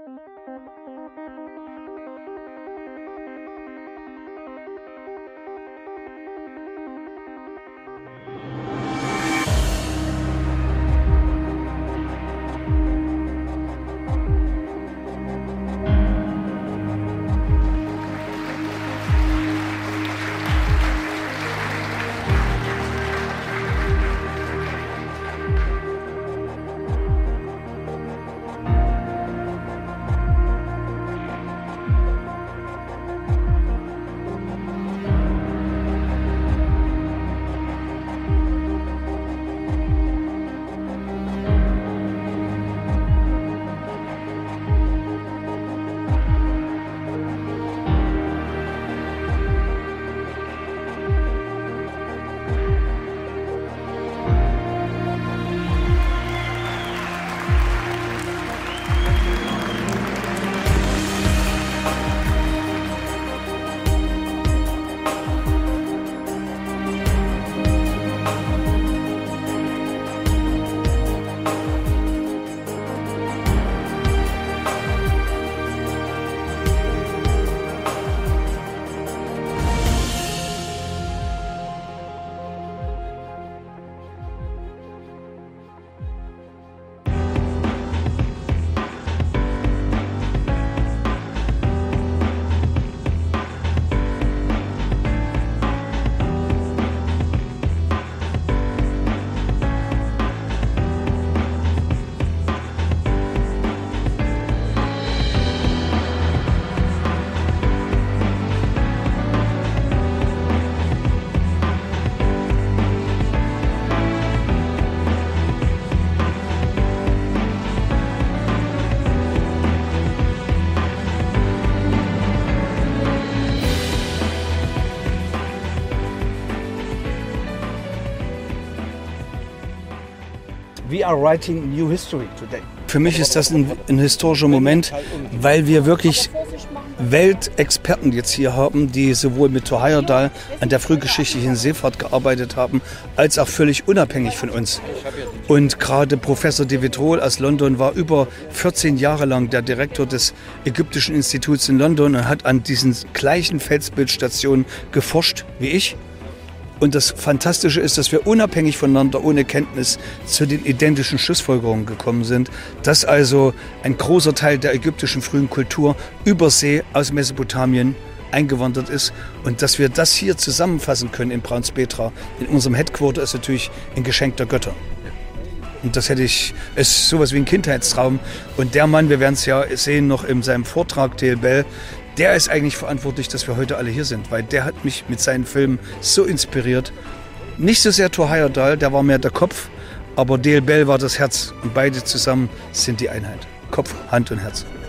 We are writing new history today. Für mich ist das ein historischer Moment, weil wir wirklich Weltexperten jetzt hier haben, die sowohl mit Thor Heyerdahl an der frühgeschichtlichen Seefahrt gearbeitet haben, als auch völlig unabhängig von uns. Und gerade Professor de Vitrol aus London war über 14 Jahre lang der Direktor des Ägyptischen Instituts in London und hat an diesen gleichen Felsbildstationen geforscht wie ich. Und das Fantastische ist, dass wir unabhängig voneinander, ohne Kenntnis, zu den identischen Schlussfolgerungen gekommen sind, dass also ein großer Teil der ägyptischen frühen Kultur über See aus Mesopotamien eingewandert ist und dass wir das hier zusammenfassen können in Braunspetra, in unserem Headquarter, ist natürlich ein Geschenk der Götter. Und das ist sowas wie ein Kindheitstraum. Und der Mann, wir werden es ja sehen noch in seinem Vortrag, D.L. Bell, der ist eigentlich verantwortlich, dass wir heute alle hier sind, weil der hat mich mit seinen Filmen so inspiriert. Nicht so sehr Thor Heyerdahl, der war mehr der Kopf, aber D.L. Bell war das Herz und beide zusammen sind die Einheit. Kopf, Hand und Herz.